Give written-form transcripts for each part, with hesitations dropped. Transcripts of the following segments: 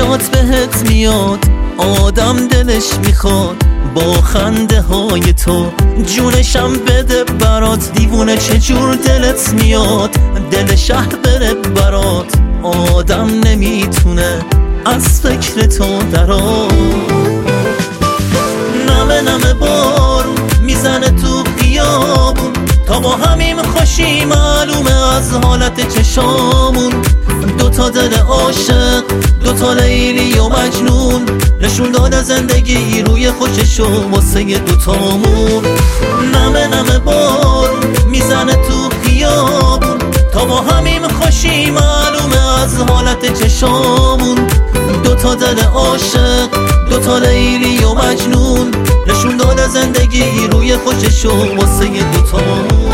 یاد بهت میاد، آدم دلش میخواد با خنده های تو جونشم بده برات. دیوونه چجور دلت میاد دل شهر بره برات، آدم نمیتونه از فکر تو درات. نمه نمه بارون میزنه تو خیابون، تا با همیم خوشی معلومه از حالت چشامون. دوتا دل عاشق، دوتا لیلی و مجنون، نشون داده زندگی روی خوششو واسه دوتامون. نمه نمه بارون میزنه تو خیابون، تا با همیم خوشی معلومه از حالت چشامون. دوتا دل عاشق، دوتا لیلی و مجنون، نشون داده زندگی روی خوششو واسه دوتامون.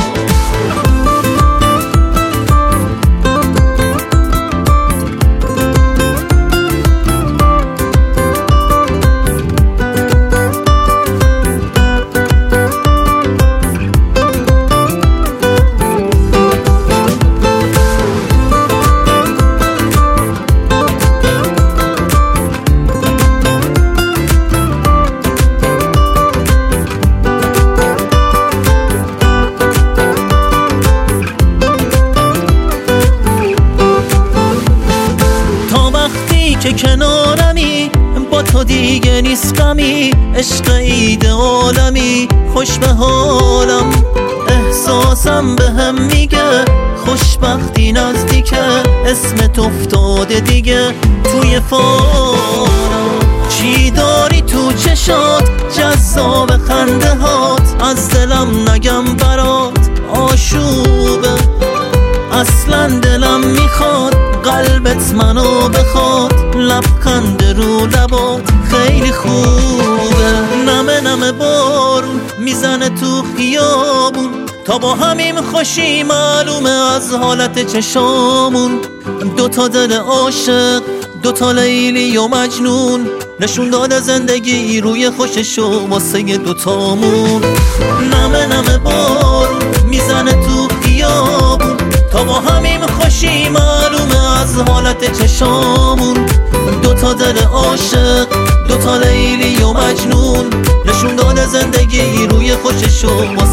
که کنارمی با تو دیگه نیست غمی، عشق ایدئالمی خوش به حالم. احساسم به هم میگه خوشبختی نزدیکه، اسمت افتاده دیگه توی فالم. چی داری تو چشات جذاب خنده هات، از دلم نگم برات آشوبه. اصلا دلم میخواد قلبت منو بخواد، لبخند رو لبات خیلی خوبه. نمه نمه بارون میزنه تو خیابون، تا با همیم خوشی معلومه از حالت چشامون. دوتا دل عاشق، دوتا لیلی و مجنون، نشون داده زندگی روی خوششو واسه دوتامون. نمه نمه بارون میزنه تو خیابون، تا با همیم خوشی معلومه از حالت چشامون. دوتا دل عاشق، دوتا لیلی و مجنون، نشون داده زندگی روی خوششو واسه